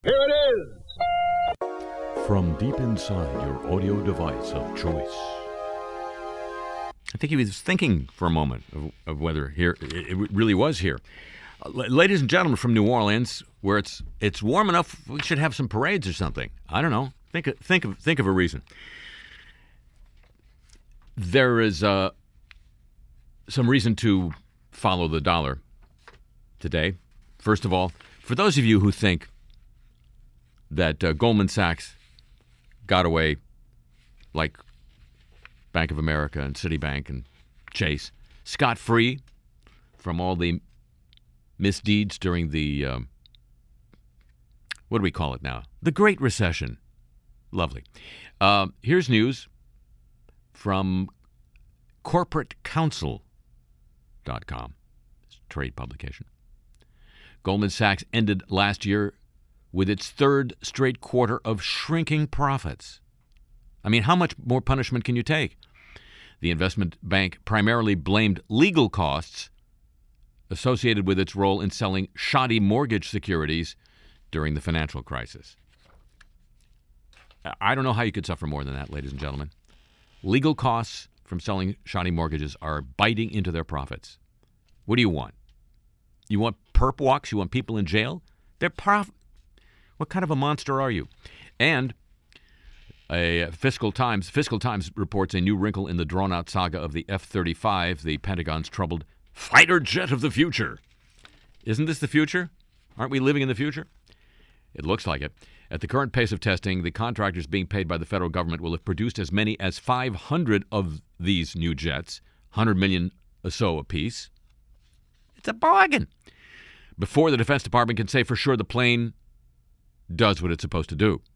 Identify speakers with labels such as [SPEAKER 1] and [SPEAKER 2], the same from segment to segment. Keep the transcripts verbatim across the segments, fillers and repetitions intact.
[SPEAKER 1] Here it is!
[SPEAKER 2] From deep inside your audio device of choice.
[SPEAKER 3] I think he was thinking for a moment of, of whether here it really was here. Uh, ladies and gentlemen from New Orleans, where it's it's warm enough, we should have some parades or something. I don't know. Think of, think of think of a reason. There is uh, some reason to follow the dollar today. First of all, for those of you who think that uh, Goldman Sachs got away like Bank of America and Citibank and Chase scot-free from all the misdeeds during the, um, what do we call it now? The Great Recession. Lovely. Uh, here's news from corporate counsel dot com. It's a trade publication. Goldman Sachs ended last year with its third straight quarter of shrinking profits. I mean, how much more punishment can you take? The investment bank primarily blamed legal costs associated with its role in selling shoddy mortgage securities during the financial crisis. I don't know how you could suffer more than that, ladies and gentlemen. Legal costs from selling shoddy mortgages are biting into their profits. What do you want? You want perp walks? You want people in jail? They're prof- What kind of a monster are you? And a Fiscal Times Fiscal Times reports a new wrinkle in the drawn-out saga of the F thirty-five, the Pentagon's troubled fighter jet of the future. Isn't this the future? Aren't we living in the future? It looks like it. At the current pace of testing, the contractors being paid by the federal government will have produced as many as five hundred of these new jets, one hundred million or so apiece. It's a bargain. Before the Defense Department can say for sure the plane does what it's supposed to do.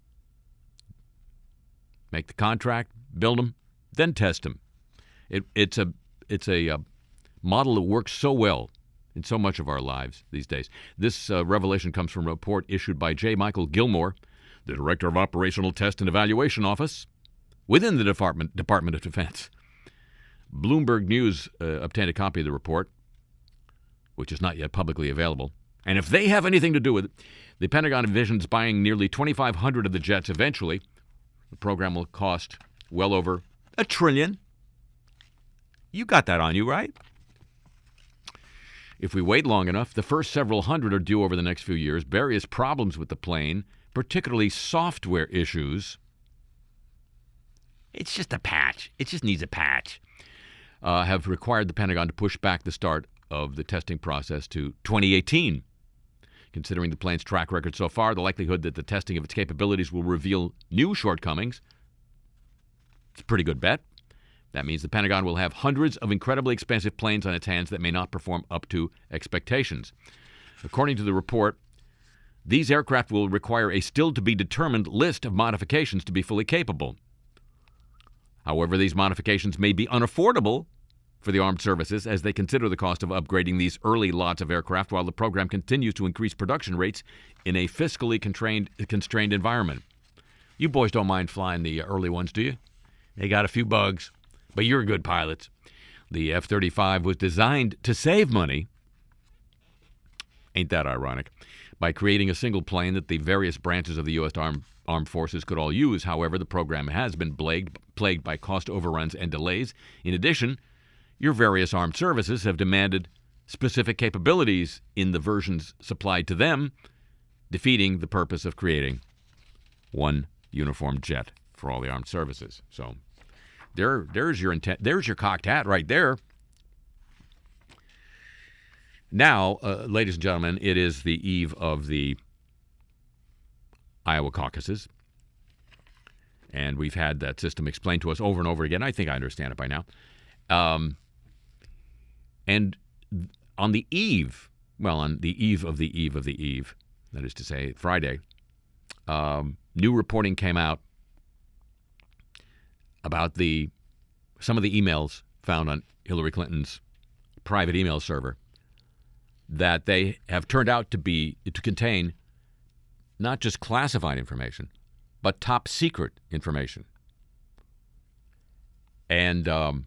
[SPEAKER 3] Make the contract, build them, then test them. It, it's a it's a, a model that works so well in so much of our lives these days. This uh, revelation comes from a report issued by J. Michael Gilmore, the Director of Operational Test and Evaluation Office within the Department Department of Defense. Bloomberg News uh, obtained a copy of the report, which is not yet publicly available. And if they have anything to do with it, the Pentagon envisions buying nearly twenty-five hundred of the jets eventually. The program will cost well over a trillion. You got that on you, right? If we wait long enough, the first several hundred are due over the next few years. Various problems with the plane, particularly software issues. It's just a patch. It just needs a patch. Uh, have required the Pentagon to push back the start of the testing process to twenty eighteen. Considering the plane's track record so far, the likelihood that the testing of its capabilities will reveal new shortcomings, it's a pretty good bet. That means the Pentagon will have hundreds of incredibly expensive planes on its hands that may not perform up to expectations. According to the report, these aircraft will require a still-to-be-determined list of modifications to be fully capable. However, these modifications may be unaffordable for the armed services as they consider the cost of upgrading these early lots of aircraft while the program continues to increase production rates in a fiscally constrained, constrained environment. You boys don't mind flying the early ones, do you? They got a few bugs, but you're good pilots. The F thirty-five was designed to save money. Ain't that ironic? By creating a single plane that the various branches of the U S Armed, armed Forces could all use. However, the program has been plagued, plagued by cost overruns and delays. In addition, your various armed services have demanded specific capabilities in the versions supplied to them, defeating the purpose of creating one uniform jet for all the armed services. So there, there's your intent. There's your cocked hat right there. Now, uh, ladies and gentlemen, it is the eve of the Iowa caucuses, and we've had that system explained to us over and over again. I think I understand it by now. Um, and on the eve, well, on the eve of the eve of the eve, that is to say, Friday, um, new reporting came out about the some of the emails found on Hillary Clinton's private email server that they have turned out to be to contain not just classified information, but top secret information. And um,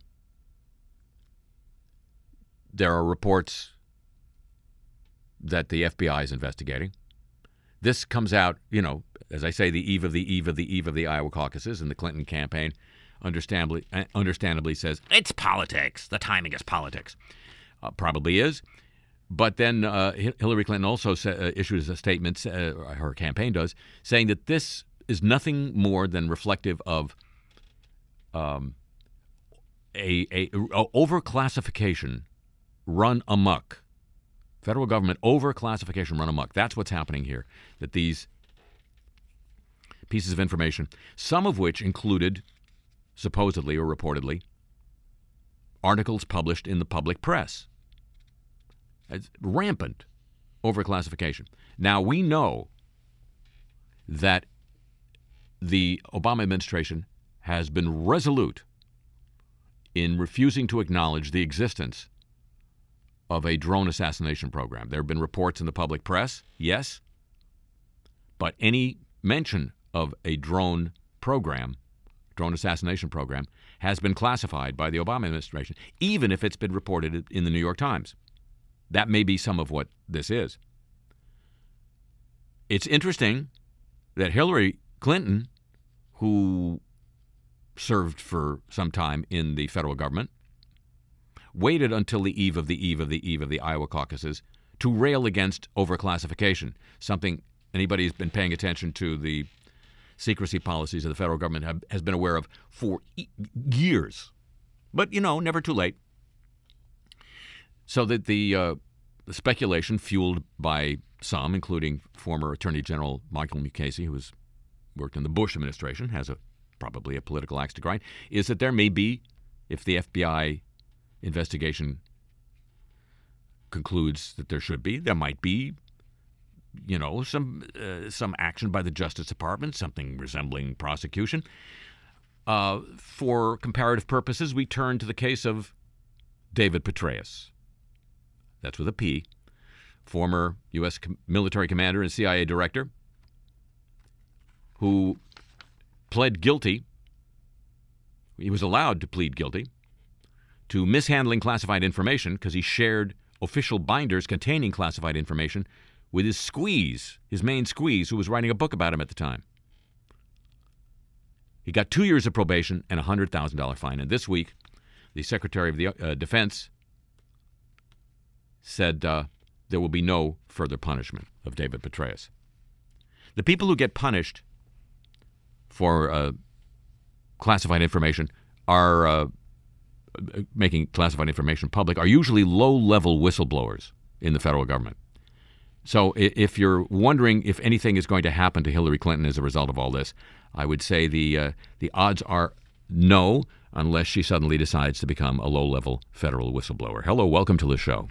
[SPEAKER 3] there are reports that the F B I is investigating. This comes out, you know, as I say, the eve of the eve of the eve of the Iowa caucuses, and the Clinton campaign understandably, understandably says, it's politics. The timing is politics. Uh, probably is. But then uh, Hillary Clinton also sa- uh, issues a statement, uh, her campaign does, saying that this is nothing more than reflective of um, a, a, a overclassification run amok. Federal government overclassification run amok. That's what's happening here. That these pieces of information, some of which included, supposedly or reportedly, articles published in the public press. It's rampant overclassification. Now, we know that the Obama administration has been resolute in refusing to acknowledge the existence of a drone assassination program. There have been reports in the public press, yes, but any mention of a drone program, drone assassination program, has been classified by the Obama administration, even if it's been reported in the New York Times. That may be some of what this is. It's interesting that Hillary Clinton, who served for some time in the federal government, waited until the eve of the eve of the eve of the Iowa caucuses to rail against overclassification, something anybody who's been paying attention to the secrecy policies of the federal government have, has been aware of for e- years. But, you know, never too late. So that the, uh, the speculation fueled by some, including former Attorney General Michael Mukasey, who has worked in the Bush administration, has a probably a political axe to grind, is that there may be, if the F B I investigation concludes that there should be, there might be, you know, some uh, some action by the Justice Department, something resembling prosecution. Uh, for comparative purposes, we turn to the case of David Petraeus. That's with a P, former U S com- military commander and C I A director, who pled guilty. He was allowed to plead guilty to mishandling classified information because he shared official binders containing classified information with his squeeze, his main squeeze, who was writing a book about him at the time. He got two years of probation and a one hundred thousand dollars fine. And this week, the Secretary of the uh, Defense said uh, there will be no further punishment of David Petraeus. The people who get punished for uh, classified information are uh, making classified information public are usually low-level whistleblowers in the federal government. So if you're wondering if anything is going to happen to Hillary Clinton as a result of all this, I would say the uh, the odds are no, unless she suddenly decides to become a low-level federal whistleblower. Hello, welcome to the show.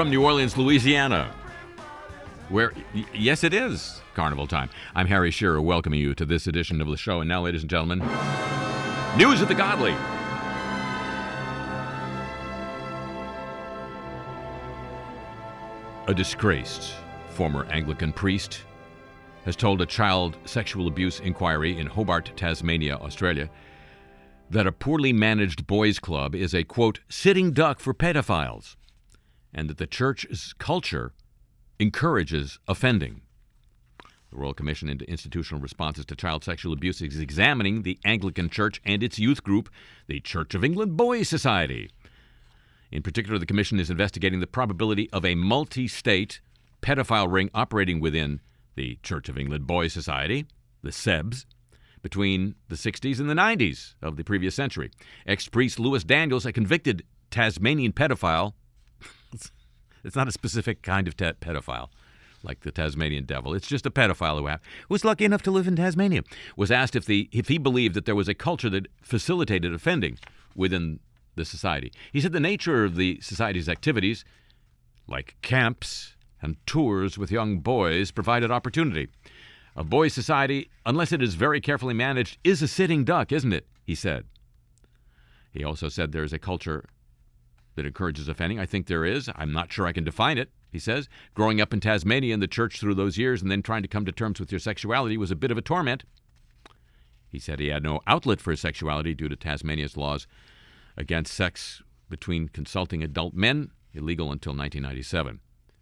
[SPEAKER 3] from New Orleans, Louisiana, where, y- yes, it is carnival time. I'm Harry Shearer, welcoming you to this edition of the show. And now, ladies and gentlemen, news of the godly. A disgraced former Anglican priest has told a child sexual abuse inquiry in Hobart, Tasmania, Australia, that a poorly managed boys' club is a, quote, sitting duck for pedophiles, and that the church's culture encourages offending. The Royal Commission into Institutional Responses to Child Sexual Abuse is examining the Anglican Church and its youth group, the Church of England Boys Society. In particular, the Commission is investigating the probability of a multi-state pedophile ring operating within the Church of England Boys Society, the S E B S, between the sixties and the nineties of the previous century. Ex-priest Lewis Daniels, a convicted Tasmanian pedophile, it's not a specific kind of te- pedophile like the Tasmanian devil, it's just a pedophile who ha- was lucky enough to live in Tasmania, was asked if the if he believed that there was a culture that facilitated offending within the society. He said the nature of the society's activities, like camps and tours with young boys, provided opportunity. A boys' society, unless it is very carefully managed, is a sitting duck, isn't it? He said. He also said there is a culture that encourages offending. I think there is. I'm not sure I can define it, he says. Growing up in Tasmania in the church through those years and then trying to come to terms with your sexuality was a bit of a torment. He said he had no outlet for his sexuality due to Tasmania's laws against sex between consulting adult men, illegal until nineteen ninety-seven.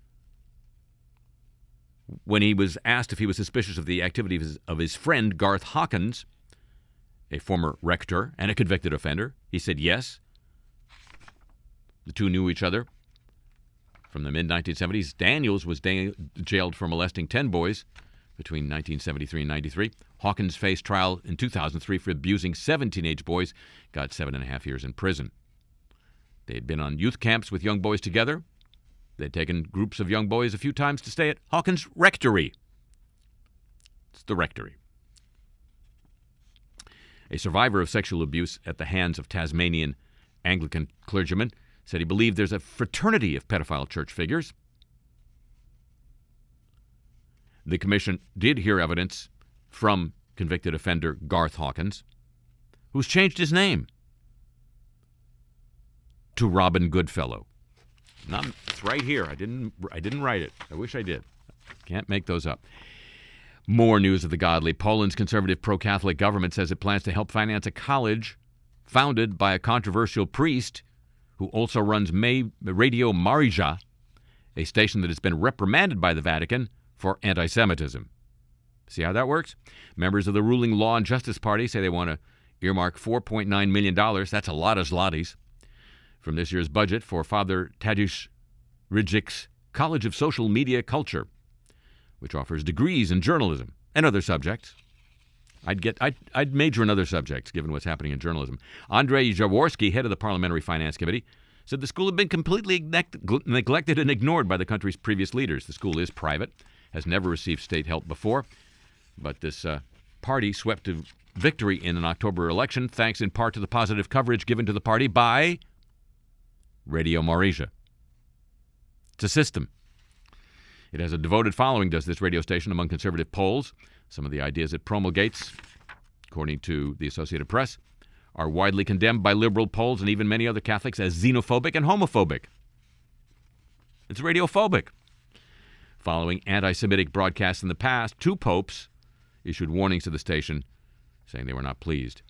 [SPEAKER 3] When he was asked if he was suspicious of the activity of his, of his friend Garth Hawkins, a former rector and a convicted offender, he said yes. The two knew each other from the mid nineteen seventies. Daniels was da- jailed for molesting ten boys between nineteen seventy-three and ninety-three. Hawkins faced trial in two thousand three for abusing seven teenage boys, got seven and a half years in prison. They had been on youth camps with young boys together. They'd taken groups of young boys a few times to stay at Hawkins Rectory. It's the rectory. A survivor of sexual abuse at the hands of Tasmanian Anglican clergymen said he believed there's a fraternity of pedophile church figures. The commission did hear evidence from convicted offender Garth Hawkins, who's changed his name to Robin Goodfellow. Not, it's right here. I didn't I didn't write it. I wish I did. Can't make those up. More news of the godly. Poland's conservative pro-Catholic government says it plans to help finance a college founded by a controversial priest who also runs May, Radio Maryja, a station that has been reprimanded by the Vatican for anti-Semitism. See how that works? Members of the ruling Law and Justice Party say they want to earmark four point nine million dollars. That's a lot of zlotys from this year's budget for Father Tadeusz Rydzyc's College of Social Media Culture, which offers degrees in journalism and other subjects. I'd get, I'd, I'd major in other subjects, given what's happening in journalism. Andrei Jaworski, head of the Parliamentary Finance Committee, said the school had been completely neglect, neglected and ignored by the country's previous leaders. The school is private, has never received state help before, but this uh, party swept to victory in an October election, thanks in part to the positive coverage given to the party by Radio Maryja. It's a system. It has a devoted following, does this radio station, among conservative Poles. Some of the ideas it promulgates, according to the Associated Press, are widely condemned by liberal Poles and even many other Catholics as xenophobic and homophobic. It's radiophobic. Following anti-Semitic broadcasts in the past, two popes issued warnings to the station saying they were not pleased.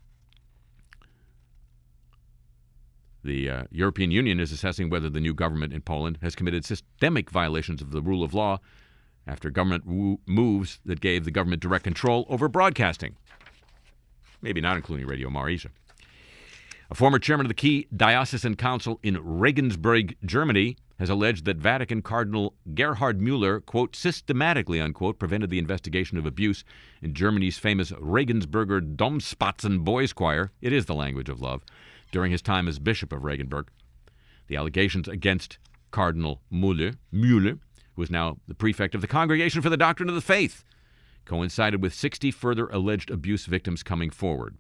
[SPEAKER 3] The uh, European Union is assessing whether the new government in Poland has committed systemic violations of the rule of law after government wo- moves that gave the government direct control over broadcasting, maybe not including Radio Maryja. A former chairman of the key diocesan council in Regensburg, Germany, has alleged that Vatican Cardinal Gerhard Mueller, quote, systematically, unquote, prevented the investigation of abuse in Germany's famous Regensburger Domspatzen Boys Choir. It is the language of love. During his time as Bishop of Regensburg. The allegations against Cardinal Mueller, Mueller, who is now the prefect of the Congregation for the Doctrine of the Faith, coincided with sixty further alleged abuse victims coming forward.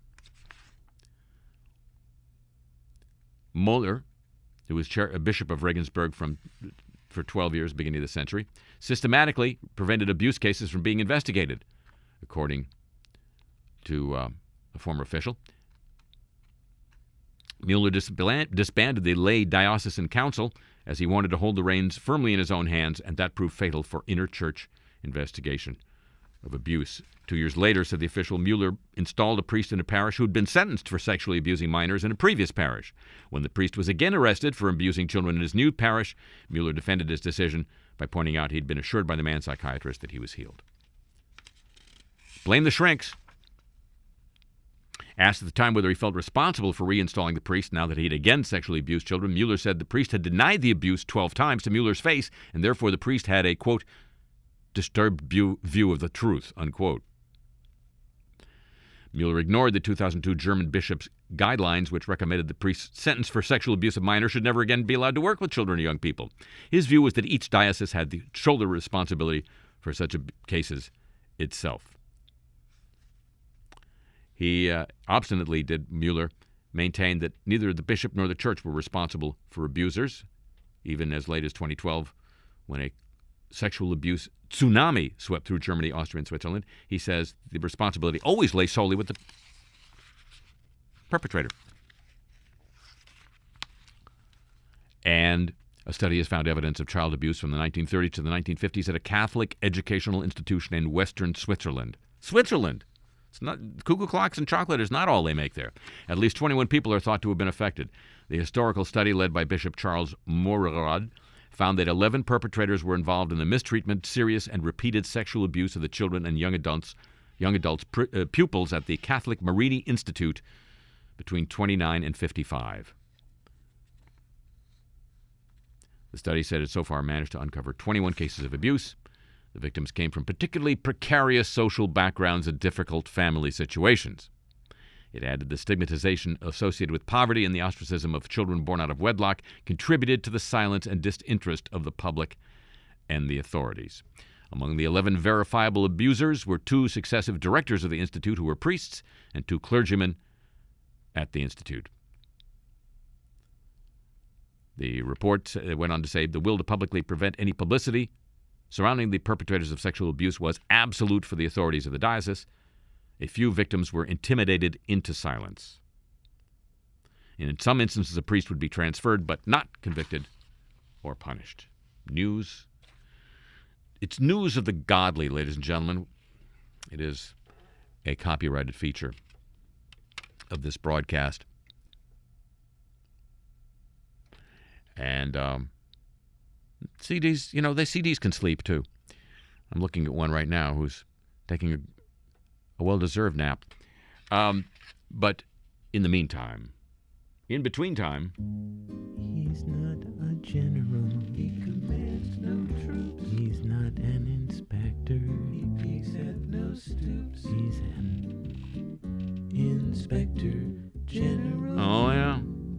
[SPEAKER 3] Mueller, who was chair, Bishop of Regensburg from for twelve years, beginning of the century, systematically prevented abuse cases from being investigated, according to uh, a former official. Mueller disbanded the lay diocesan council as he wanted to hold the reins firmly in his own hands, and that proved fatal for inter-church investigation of abuse. Two years later, said the official, Mueller installed a priest in a parish who had been sentenced for sexually abusing minors in a previous parish. When the priest was again arrested for abusing children in his new parish, Mueller defended his decision by pointing out he'd been assured by the man psychiatrist that he was healed. Blame the shrinks. Asked at the time whether he felt responsible for reinstalling the priest now that he had again sexually abused children, Mueller said the priest had denied the abuse twelve times to Mueller's face, and therefore the priest had a, quote, disturbed view, view of the truth, unquote. Mueller ignored the two thousand two German bishop's guidelines, which recommended the priest sentenced for sexual abuse of minors should never again be allowed to work with children or young people. His view was that each diocese had the shoulder responsibility for such cases itself. He uh, obstinately, did Mueller, maintain that neither the bishop nor the church were responsible for abusers, even as late as twenty twelve, when a sexual abuse tsunami swept through Germany, Austria, and Switzerland. He says the responsibility always lay solely with the perpetrator. And a study has found evidence of child abuse from the nineteen thirties to the nineteen fifties at a Catholic educational institution in western Switzerland. Switzerland! It's not, cuckoo clocks and chocolate is not all they make there. At least twenty-one people are thought to have been affected. The historical study led by Bishop Charles Morerod found that eleven perpetrators were involved in the mistreatment, serious, and repeated sexual abuse of the children and young adults, young adults uh, pupils at the Catholic Marini Institute between twenty-nine and fifty-five. The study said it so far managed to uncover twenty-one cases of abuse. The victims came from particularly precarious social backgrounds and difficult family situations. It added the stigmatization associated with poverty and the ostracism of children born out of wedlock contributed to the silence and disinterest of the public and the authorities. Among the eleven verifiable abusers were two successive directors of the Institute who were priests and two clergymen at the Institute. The report went on to say the will to publicly prevent any publicity surrounding the perpetrators of sexual abuse was absolute for the authorities of the diocese. A few victims were intimidated into silence. In some instances, a priest would be transferred, but not convicted or punished. News. It's news of the godly, ladies and gentlemen. It is a copyrighted feature of this broadcast. And um, C Ds, you know, the C Ds can sleep too. I'm looking at one right now who's taking a, a well-deserved nap. Um, but in the meantime, in between time,
[SPEAKER 1] he's not a general. He commands no troops. He's not an inspector. He peeks at no stoops. He's an inspector general.
[SPEAKER 3] Oh yeah.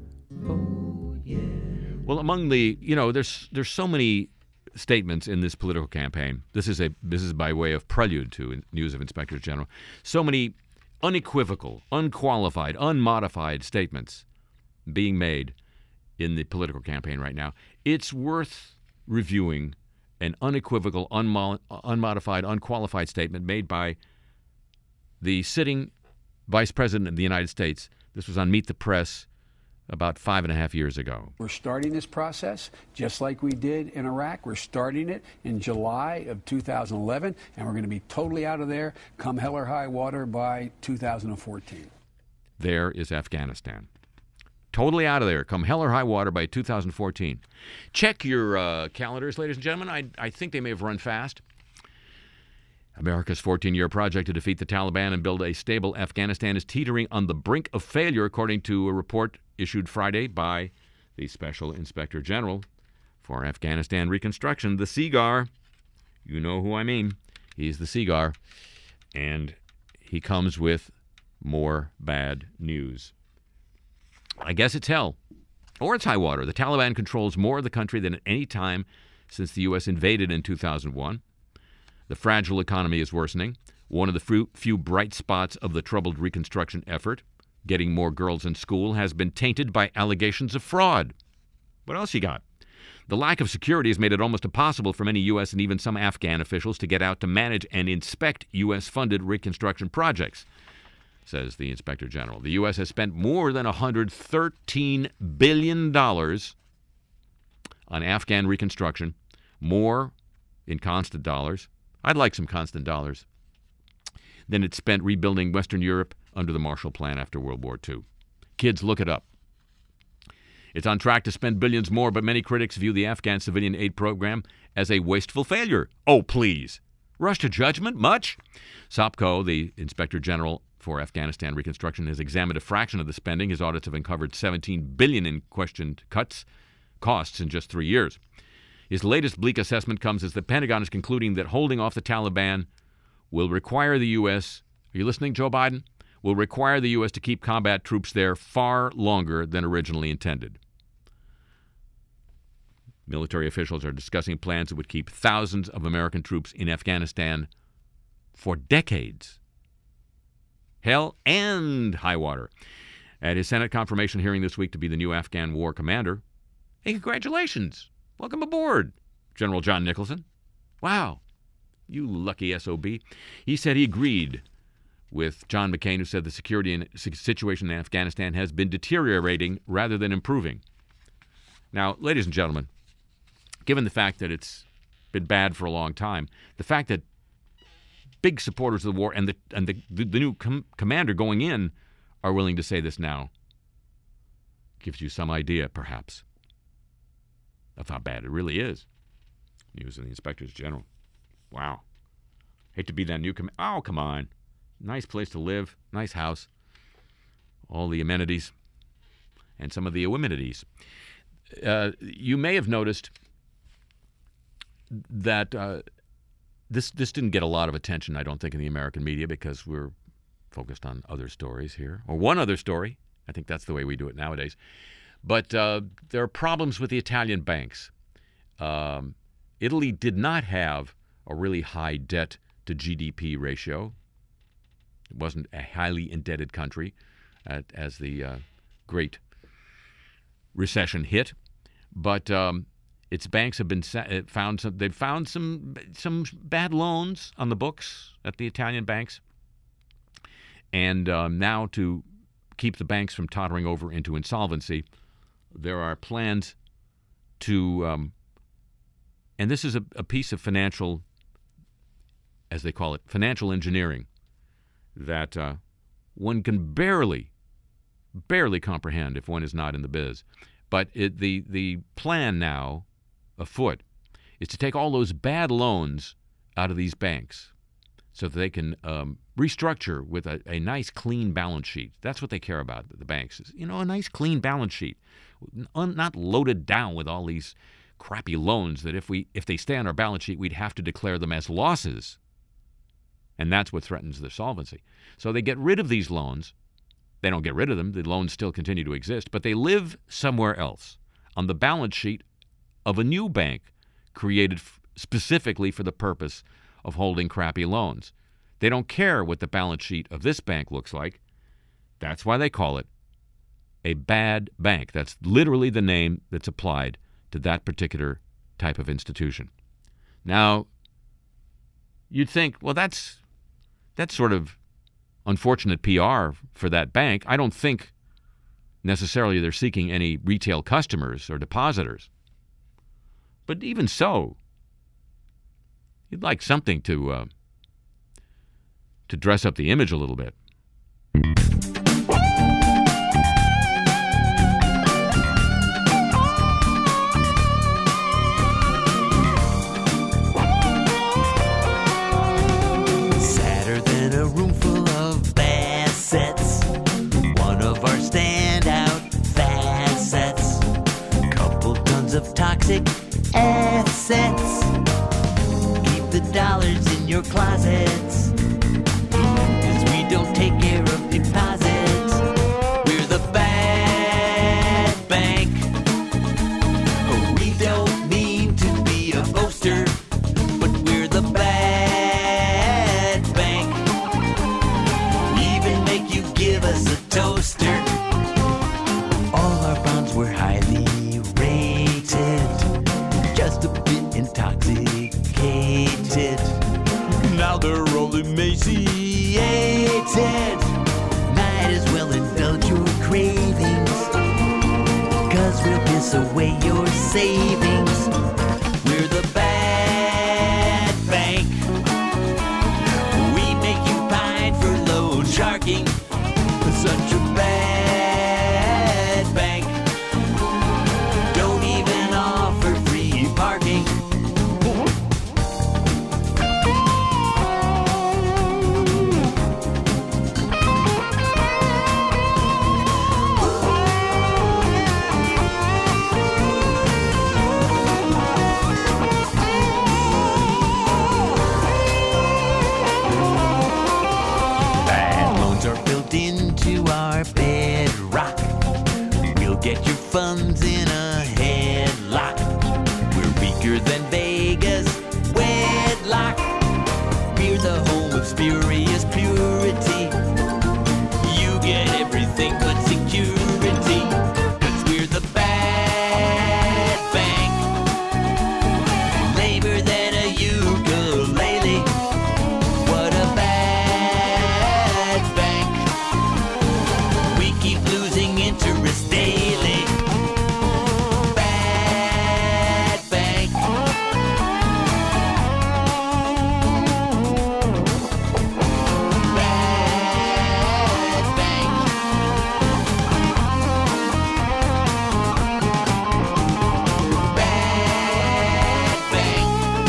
[SPEAKER 1] Oh yeah.
[SPEAKER 3] Well, among the, you know, there's there's so many statements in this political campaign. This is a this is by way of prelude to news of inspectors general. So many unequivocal, unqualified, unmodified statements being made in the political campaign right now. It's worth reviewing an unequivocal, unmo- unmodified, unqualified statement made by the sitting Vice President of the United States. This was on Meet the Press about five and a half years ago.
[SPEAKER 4] We're starting this process just like we did in Iraq. We're starting it in July of two thousand eleven, and we're going to be totally out of there come hell or high water by two thousand fourteen.
[SPEAKER 3] There is Afghanistan. Totally out of there come hell or high water by two thousand fourteen. Check your uh, calendars, ladies and gentlemen. I, I think they may have run fast. America's fourteen-year project to defeat the Taliban and build a stable Afghanistan is teetering on the brink of failure, according to a report issued Friday by the Special Inspector General for Afghanistan Reconstruction, the C G A R. You know who I mean. He's the C G A R. And he comes with more bad news. I guess it's hell. Or it's high water. The Taliban controls more of the country than at any time since the U S invaded in two thousand one. The fragile economy is worsening. One of the few, few bright spots of the troubled reconstruction effort, getting more girls in school, has been tainted by allegations of fraud. What else you got? The lack of security has made it almost impossible for many U S and even some Afghan officials to get out to manage and inspect U S-funded reconstruction projects, says the Inspector General. The U S has spent more than one hundred thirteen billion dollars on Afghan reconstruction, more in constant dollars. I'd like some constant dollars. Than it spent rebuilding Western Europe under the Marshall Plan after World War Two. Kids, look it up. It's on track to spend billions more, but many critics view the Afghan civilian aid program as a wasteful failure. Oh, please. Rush to judgment? Much? SOPCO, the Inspector General for Afghanistan Reconstruction, has examined a fraction of the spending. His audits have uncovered seventeen billion dollars in questioned cuts, costs in just three years. His latest bleak assessment comes as the Pentagon is concluding that holding off the Taliban will require the U S, are you listening, Joe Biden? Will require the U S to keep combat troops there far longer than originally intended. Military officials are discussing plans that would keep thousands of American troops in Afghanistan for decades. Hell and high water. At his Senate confirmation hearing this week to be the new Afghan war commander, hey, congratulations. Welcome aboard, General John Nicholson. Wow. You lucky S O B. He said he agreed with John McCain, who said the security in, situation in Afghanistan has been deteriorating rather than improving. Now, ladies and gentlemen, given the fact that it's been bad for a long time, the fact that big supporters of the war and the and the, the, the new com- commander going in are willing to say this now gives you some idea, perhaps, of how bad it really is. News of the Inspectors General. Wow. Hate to be that new command. Oh, come on. Nice place to live. Nice house. All the amenities. And some of the amenities. Uh, you may have noticed that uh, this this didn't get a lot of attention, I don't think, in the American media because we're focused on other stories here. Or one other story. I think that's the way we do it nowadays. But uh, there are problems with the Italian banks. Um, Italy did not have a really high debt to G D P ratio. It wasn't a highly indebted country at, as the uh, Great Recession hit, but um, its banks have been sa- found some. They've found some some bad loans on the books at the Italian banks, and um, now to keep the banks from tottering over into insolvency, there are plans to, um, and this is a, a piece of financial, as they call it, financial engineering, that uh, one can barely, barely comprehend if one is not in the biz. But it, the the plan now afoot is to take all those bad loans out of these banks so that they can um, restructure with a, a nice, clean balance sheet. That's what they care about, the banks. Is, you know, a nice, clean balance sheet, Un, not loaded down with all these crappy loans that if we if they stay on our balance sheet, we'd have to declare them as losses. And that's what threatens their solvency. So they get rid of these loans. They don't get rid of them. The loans still continue to exist, but they live somewhere else on the balance sheet of a new bank created f- specifically for the purpose of holding crappy loans. They don't care what the balance sheet of this bank looks like. That's why they call it a bad bank. That's literally the name that's applied to that particular type of institution. Now, you'd think, well, that's that's sort of unfortunate P R for that bank. I don't think necessarily they're seeking any retail customers or depositors. But even so, you'd like something to uh, to dress up the image a little bit.
[SPEAKER 1] Sadder than a room full of assets. One of our standout facets. Couple tons of toxic assets. Keep the dollars in your closets, 'cause we don't take care of deposits. said, might as well indulge your cravings, 'cause we'll piss away your savings. We're the bad bank. We make you pine for loan sharking. Such a bad bank. Don't even offer free parking. Into our bedrock, we'll get your funds in a headlock. We're weaker than Vegas wedlock. We're the home of spurious purity. You get everything but security, 'cause we're the bad bank. Labor than a ukulele. What a bad interest daily. Bad bank. Bad bank. Bad bank.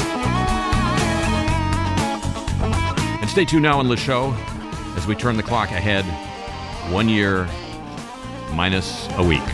[SPEAKER 3] And stay tuned now on the show as we turn the clock ahead one year minus a week.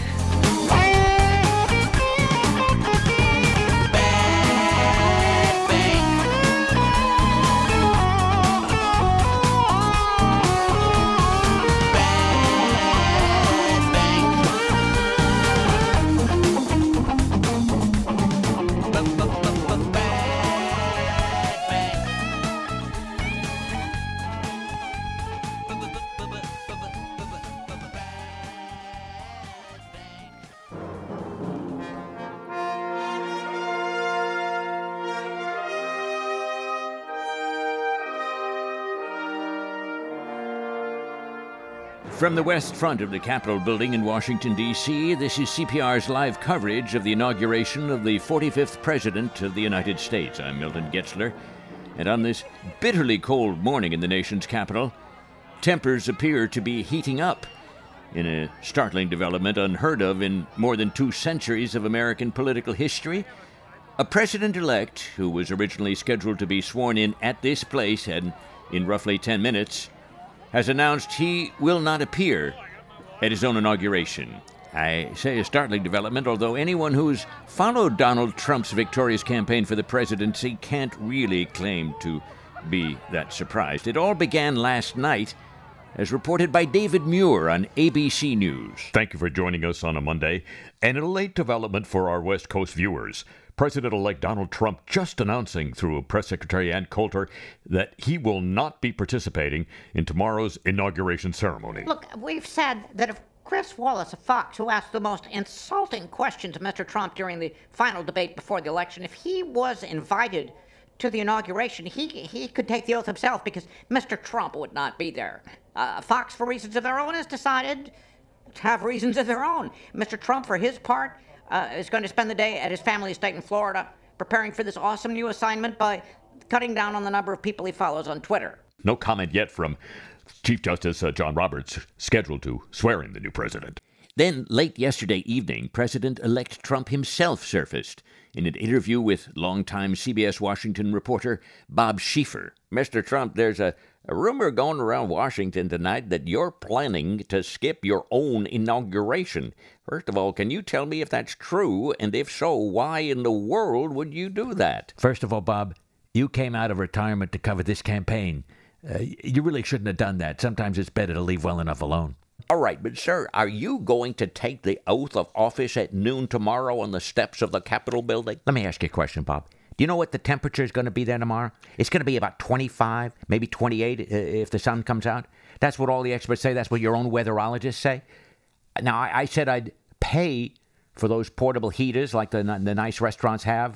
[SPEAKER 3] From the west front of the Capitol building in Washington, D C, this is C P R's live coverage of the inauguration of the forty-fifth President of the United States. I'm Milton Getzler, and on this bitterly cold morning in the nation's capital, tempers appear to be heating up in a startling development unheard of in more than two centuries of American political history. A president-elect who was originally scheduled to be sworn in at this place and in roughly ten minutes has announced he will not appear at his own inauguration. I say a startling development, although anyone who's followed Donald Trump's victorious campaign for the presidency can't really claim to be that surprised. It all began last night, as reported by David Muir on A B C News.
[SPEAKER 2] Thank you for joining us on a Monday, and a late development for our West Coast viewers. President-elect Donald Trump just announcing through Press Secretary Ann Coulter that he will not be participating in tomorrow's inauguration ceremony.
[SPEAKER 5] Look, we've said that if Chris Wallace of Fox, who asked the most insulting questions of Mister Trump during the final debate before the election, if he was invited to the inauguration, he he could take the oath himself because Mister Trump would not be there. Uh, Fox, for reasons of their own, has decided to have reasons of their own. Mister Trump, for his part, uh, is going to spend the day at his family estate in Florida preparing for this awesome new assignment by cutting down on the number of people he follows on Twitter.
[SPEAKER 2] No comment yet from Chief Justice uh, John Roberts, scheduled to swear in the new president.
[SPEAKER 3] Then, late yesterday evening, President-elect Trump himself surfaced in an interview with longtime C B S Washington reporter Bob Schieffer. Mister Trump, there's a, a rumor going around Washington tonight that you're planning to skip your own inauguration. First of all, can you tell me if that's true? And if so, why in the world would you do that?
[SPEAKER 6] First of all, Bob, you came out of retirement to cover this campaign. Uh, you really shouldn't have done that. Sometimes it's better to leave well enough alone.
[SPEAKER 3] All right, but sir, are you going to take the oath of office at noon tomorrow on the steps of the Capitol building?
[SPEAKER 6] Let me ask you a question, Bob. Do you know what the temperature is going to be there tomorrow? It's going to be about twenty-five, maybe twenty-eight if the sun comes out. That's what all the experts say. That's what your own weatherologists say. Now, I, I said I'd pay for those portable heaters like the, the nice restaurants have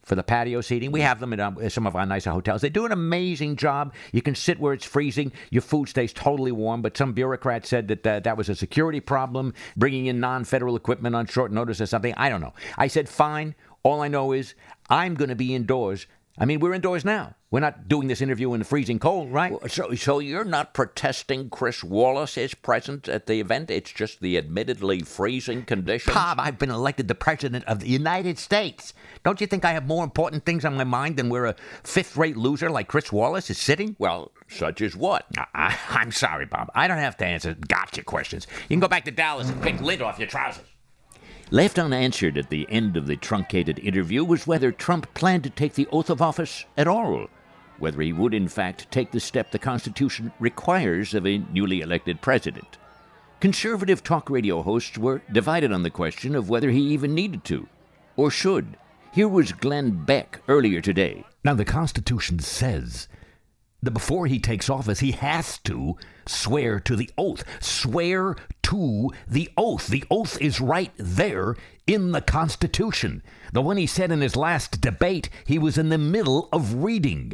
[SPEAKER 6] for the patio seating. We have them at um, some of our nicer hotels. They do an amazing job. You can sit where it's freezing. Your food stays totally warm. But some bureaucrat said that uh, that was a security problem, bringing in non-federal equipment on short notice or something. I don't know. I said, fine. All I know is I'm going to be indoors. I mean, we're indoors now. We're not doing this interview in the freezing cold, right?
[SPEAKER 7] So, so you're not protesting Chris Wallace's presence at the event? It's just the admittedly freezing conditions?
[SPEAKER 6] Bob, I've been elected the President of the United States. Don't you think I have more important things on my mind than where a fifth-rate loser like Chris Wallace is sitting?
[SPEAKER 7] Well, such as what?
[SPEAKER 6] I, I, I'm sorry, Bob. I don't have to answer gotcha questions. You can go back to Dallas and pick lint off your trousers.
[SPEAKER 7] Left unanswered at the end of the truncated interview was whether Trump planned to take the oath of office at all, whether he would in fact take the step the Constitution requires of a newly elected president. Conservative talk radio hosts were divided on the question of whether he even needed to, or should. Here was Glenn Beck earlier today.
[SPEAKER 8] Now, the Constitution says that before he takes office, he has to swear to the oath. Swear to the oath. The oath is right there in the Constitution. The one he said in his last debate he was in the middle of reading.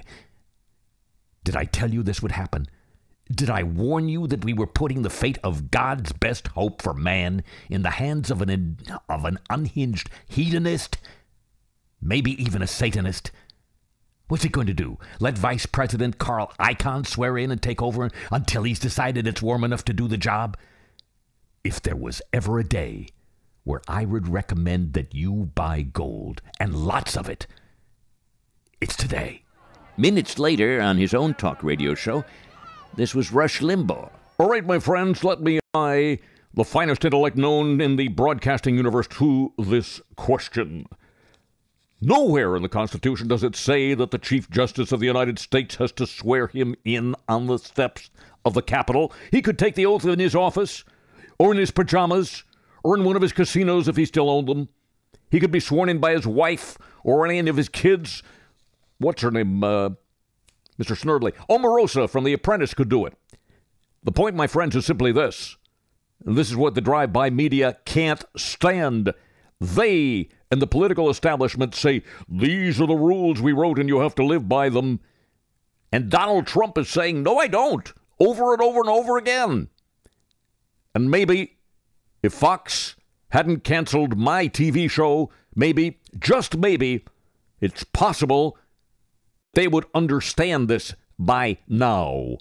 [SPEAKER 8] Did I tell you this would happen? Did I warn you that we were putting the fate of God's best hope for man in the hands of an, of an unhinged hedonist? Maybe even a Satanist? What's he going to do? Let Vice President Carl Icahn swear in and take over until he's decided it's warm enough to do the job? If there was ever a day where I would recommend that you buy gold, and lots of it, it's today.
[SPEAKER 7] Minutes later, on his own talk radio show, this was Rush Limbaugh.
[SPEAKER 2] All right, my friends, let me eye the finest intellect known in the broadcasting universe to this question. Nowhere in the Constitution does it say that the Chief Justice of the United States has to swear him in on the steps of the Capitol. He could take the oath in his office, or in his pajamas, or in one of his casinos if he still owned them. He could be sworn in by his wife, or any of his kids. What's her name? Uh, Mister Snerdley. Omarosa from The Apprentice could do it. The point, my friends, is simply this. And this is what the drive-by media can't stand. They and the political establishment say, these are the rules we wrote and you have to live by them. And Donald Trump is saying, no, I don't, over and over and over again. And maybe if Fox hadn't canceled my T V show, maybe, just maybe, it's possible they would understand this by now.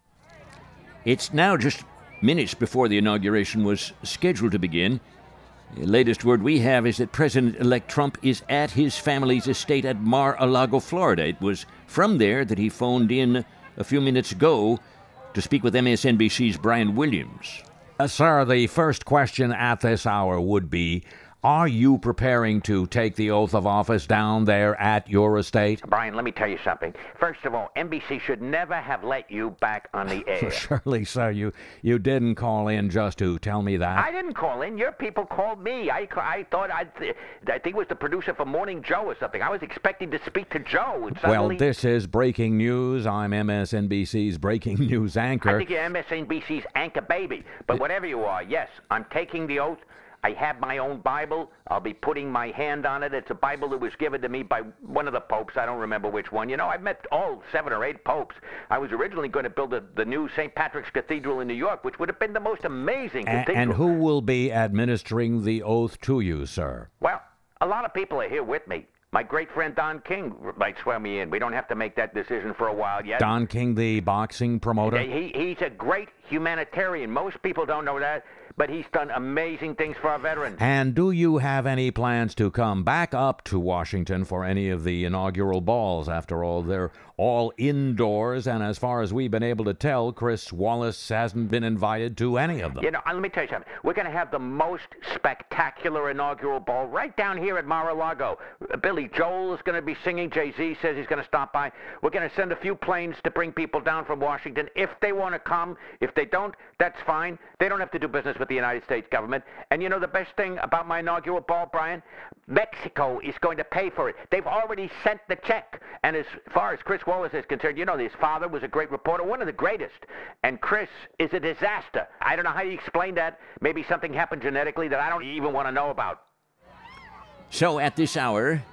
[SPEAKER 7] It's now just minutes before the inauguration was scheduled to begin. The latest word we have is that President-elect Trump is at his family's estate at Mar-a-Lago, Florida. It was from there that he phoned in a few minutes ago to speak with M S N B C's Brian Williams.
[SPEAKER 6] Uh, sir, the first question at this hour would be, are you preparing to take the oath of office down there at your estate?
[SPEAKER 9] Brian, let me tell you something. First of all, N B C should never have let you back on the air.
[SPEAKER 6] Surely, sir, you, you didn't call in just to tell me that.
[SPEAKER 9] I didn't call in. Your people called me. I, I thought I'd th- I think it was the producer for Morning Joe or something. I was expecting to speak to Joe. And suddenly...
[SPEAKER 6] Well, this is breaking news. I'm M S N B C's breaking news anchor.
[SPEAKER 9] I think you're M S N B C's anchor baby. But whatever you are, yes, I'm taking the oath. I have my own Bible. I'll be putting my hand on it. It's a Bible that was given to me by one of the popes. I don't remember which one. You know, I've met all seven or eight popes. I was originally going to build a, the new Saint Patrick's Cathedral in New York, which would have been the most amazing
[SPEAKER 6] A-
[SPEAKER 9] cathedral.
[SPEAKER 6] And who will be administering the oath to you, sir?
[SPEAKER 9] Well, a lot of people are here with me. My great friend Don King might swear me in. We don't have to make that decision for a while yet.
[SPEAKER 6] Don King, the boxing promoter?
[SPEAKER 9] He, he's a great humanitarian. Most people don't know that, but he's done amazing things for our veterans.
[SPEAKER 6] And do you have any plans to come back up to Washington for any of the inaugural balls? After all, they're all indoors, and as far as we've been able to tell, Chris Wallace hasn't been invited to any of them.
[SPEAKER 9] You know, let me tell you something. We're going to have the most spectacular inaugural ball right down here at Mar-a-Lago. Billy Joel is going to be singing. Jay-Z says he's going to stop by. We're going to send a few planes to bring people down from Washington if they want to come. If they don't, that's fine. They don't have to do business with the United States government. And you know the best thing about my inaugural ball, Brian? Mexico is going to pay for it. They've already sent the check. And as far as Chris Wallace is concerned, you know, his father was a great reporter, one of the greatest. And Chris is a disaster. I don't know how you explain that. Maybe something happened genetically that I don't even want to know about.
[SPEAKER 7] So at this hour,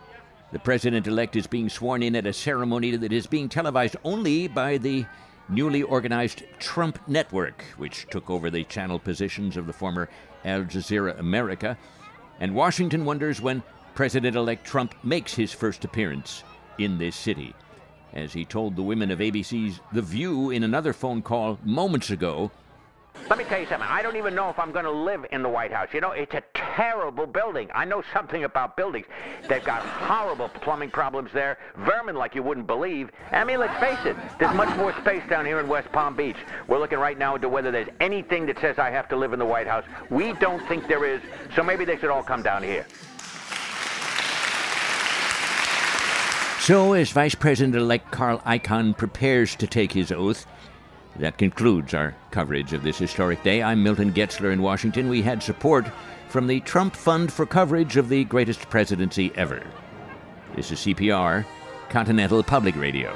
[SPEAKER 7] The president-elect is being sworn in at a ceremony that is being televised only by the newly organized Trump Network, which took over the channel positions of the former Al Jazeera America. And Washington wonders when President-elect Trump makes his first appearance in this city. As he told the women of A B C's The View in another phone call moments ago,
[SPEAKER 9] let me tell you something. I don't even know if I'm going to live in the White House. You know, it's a terrible building. I know something about buildings. They've got horrible plumbing problems there, vermin like you wouldn't believe. I mean, let's face it, there's much more space down here in West Palm Beach. We're looking right now into whether there's anything that says I have to live in the White House. We don't think there is, so maybe they should all come down here.
[SPEAKER 7] So, as Vice President-elect Carl Icahn prepares to take his oath, that concludes our coverage of this historic day. I'm Milton Getzler in Washington. We had support from the Trump Fund for coverage of the greatest presidency ever. This is C P R, Continental Public Radio.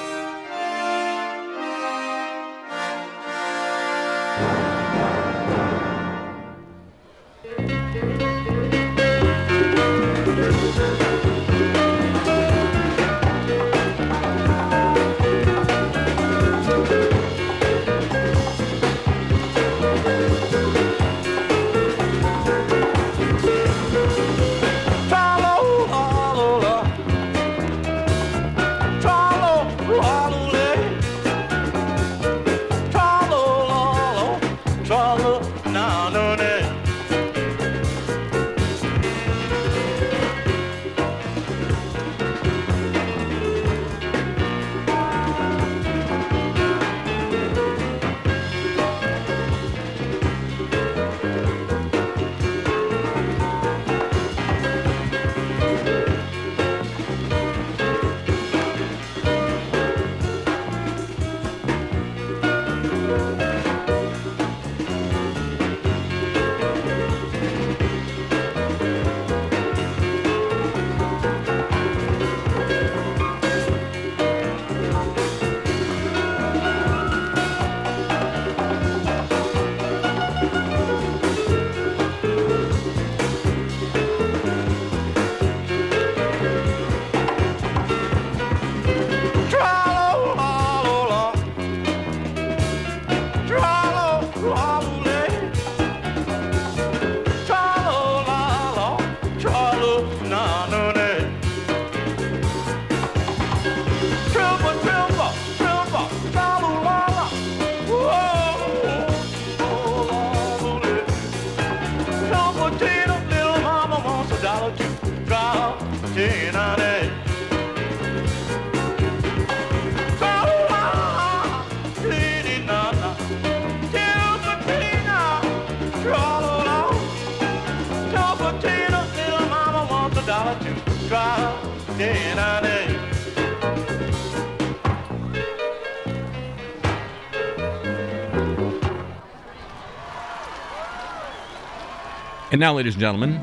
[SPEAKER 3] And now, ladies and gentlemen,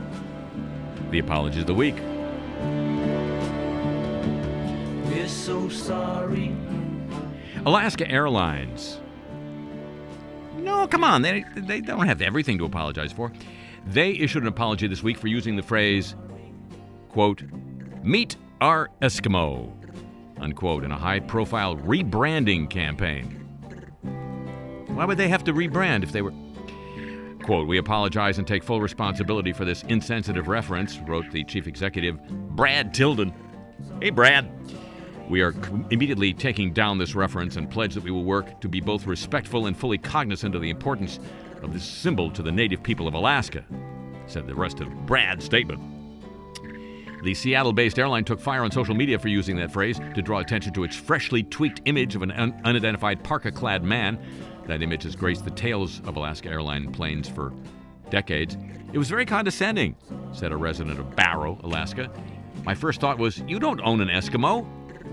[SPEAKER 3] the apologies of the week.
[SPEAKER 1] We're so sorry.
[SPEAKER 3] Alaska Airlines. No, come on. They, they don't have everything to apologize for. They issued an apology this week for using the phrase, quote, meet our Eskimo, unquote, in a high-profile rebranding campaign. Why would they have to rebrand if they were... Quote, we apologize and take full responsibility for this insensitive reference, wrote the chief executive, Brad Tilden. Hey, Brad. We are c- immediately taking down this reference and pledge that we will work to be both respectful and fully cognizant of the importance of this symbol to the native people of Alaska, said the rest of Brad's statement. The Seattle-based airline took fire on social media for using that phrase to draw attention to its freshly tweaked image of an un- unidentified parka-clad man. That image has graced the tails of Alaska Airline planes for decades. It was very condescending, said a resident of Barrow, Alaska. My first thought was, you don't own an Eskimo.